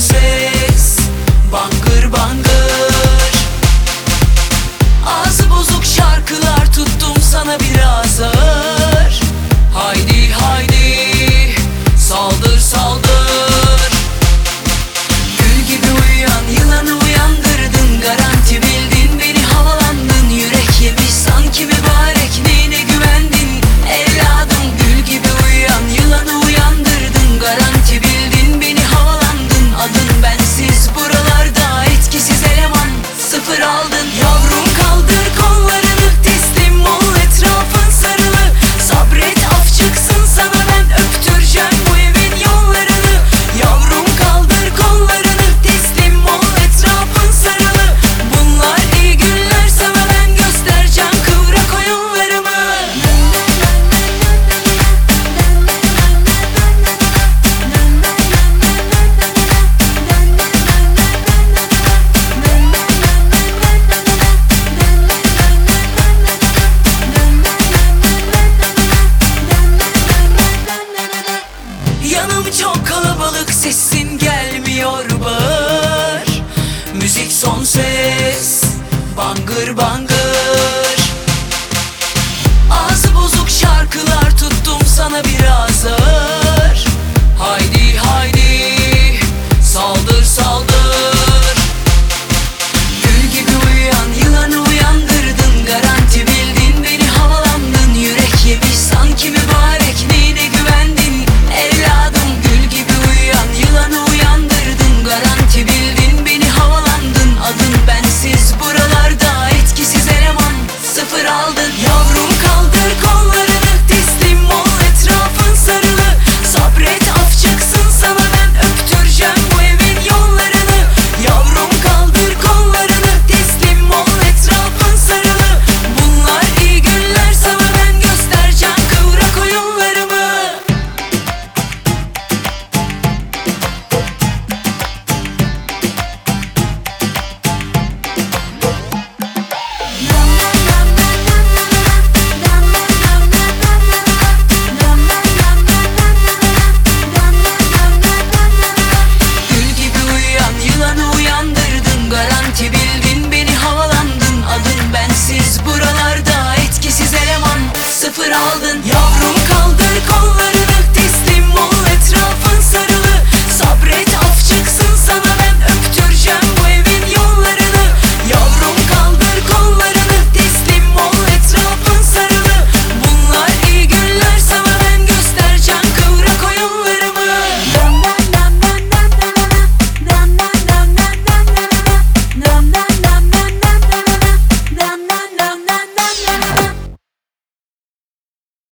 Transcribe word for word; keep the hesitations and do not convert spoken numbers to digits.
ses, bangır bangır. Ağzı bozuk şarkılar tuttum sana biraz ağır. Haydi haydi saldır saldır. Gül gibi uyuyan yılanı uyandırdın, garanti bildin beni havalandın. Yürek yemiş sanki mübarek, neyine güvendin evladım. Gül gibi uyuyan yılanı uyandırdın, garanti bildin beni havalandın. Adın bensiz buralarda etkisiz eleman, sıfır aldın. Yavrum kaldır kollarını, teslim ol, etrafın sarılı. Sabret af çıksın sana, ben öptüreceğim bu evin yollarını. Yavrum kaldır kollarını, teslim ol, etrafın sarılı. Bunlar iyi günler, sana ben göstereceğim kıvrak oyunlarımı. Yanım çok kalabalık, sesin gelmiyor, bağır. Müzik son ses, bangır bangır. Ağzı bozuk şarkılar tuttum sana bir